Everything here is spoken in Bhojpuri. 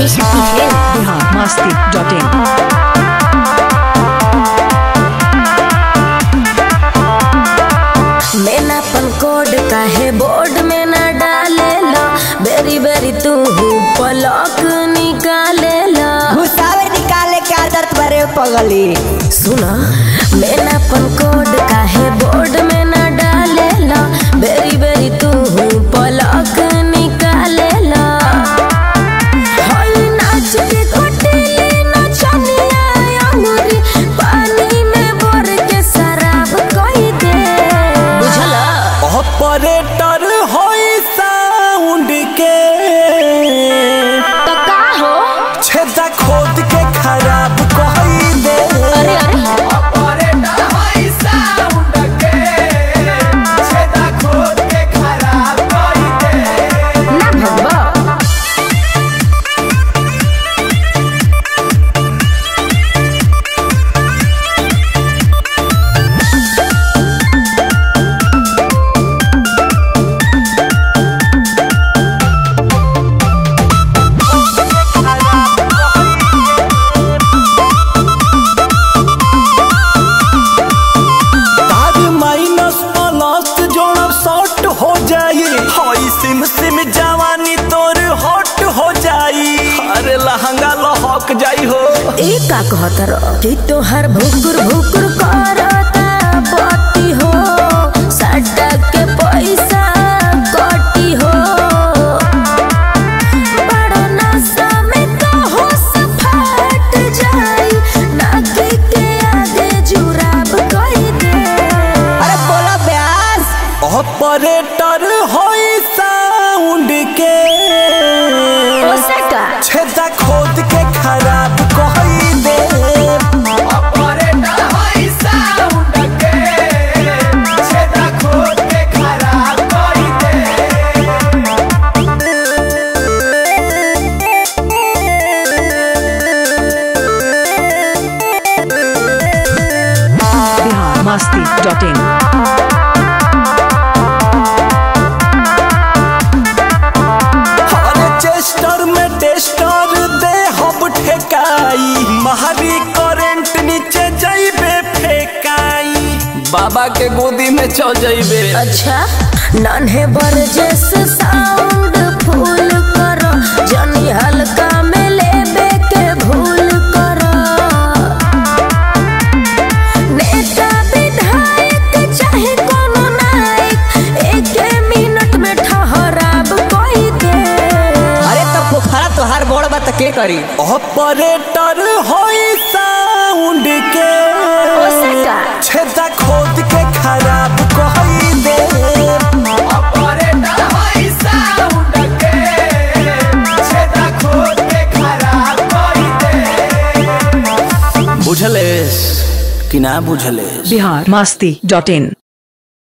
biharmasti.in। मैंने अपन कोड काहे बोर्ड में न डाले लो, बेरी बेरी तू पलक निकाले लो। घुसावे निकाले के आदत बरे पगली। सुना मैंने अपन कोड काहे बोर्ड में न डाले लो, बेरी बेरी तू पलक निकाले लो। हई नाच के कोटिली नचनिया अंगूरी पानी में बोर के शराब कई दे। बुझला ऑपरेटर होई साउंड के तो का हो छेदा खोद के खराब कही दे। अरे अरे ऑपरेटर होई साउंड के छेदा खोद के खराब कही दे। ना भगवा तार माइनस प्लस जोड़ब शॉर्ट हो जाई। हई सिम सिम जवानी तोर हॉट हो जाई। अरे लहंगा लहक जाई हो। ए का कहत र कि तोहर भुकुर भुकुर करता बत्ती हो, सड्डा के पैसा कटी हो। बड़ा नशा में तो होश फट जाई, नाकी के आगे जुराब कई दे। अरे बोला ब्यास। ऑपरेटर होई साउंड के ओसे का छेदा खोद के खराब कही दे। ऑपरेटर होई साउंड के छेदा खोद के खराब कही दे। biharmasti.in। अरे चेस्टर में टेस्टर दे हब ठेकाई। महरी करंट नीचे जाइबे फेकाई। बाबा के गोदी में चल जाइबे। अच्छा नन्हे बरजेस साउंड फूल करो, जनी हल्का में लेबे के भूल करो। नेता विधायक चाहे कोनो नायक, एक मिनट में ठहराब कोई दे। अरे तो पोखरा तोहार बोड़ बा त के करी। ऑपरेटर होई साउंड के ओसे का छेदा खोद के खराब कही दे। ऑपरेटर होई साउंड के छेदा खोद के खराब कही दे। बुझलेस कि ना बुझलेस। biharmasti.in।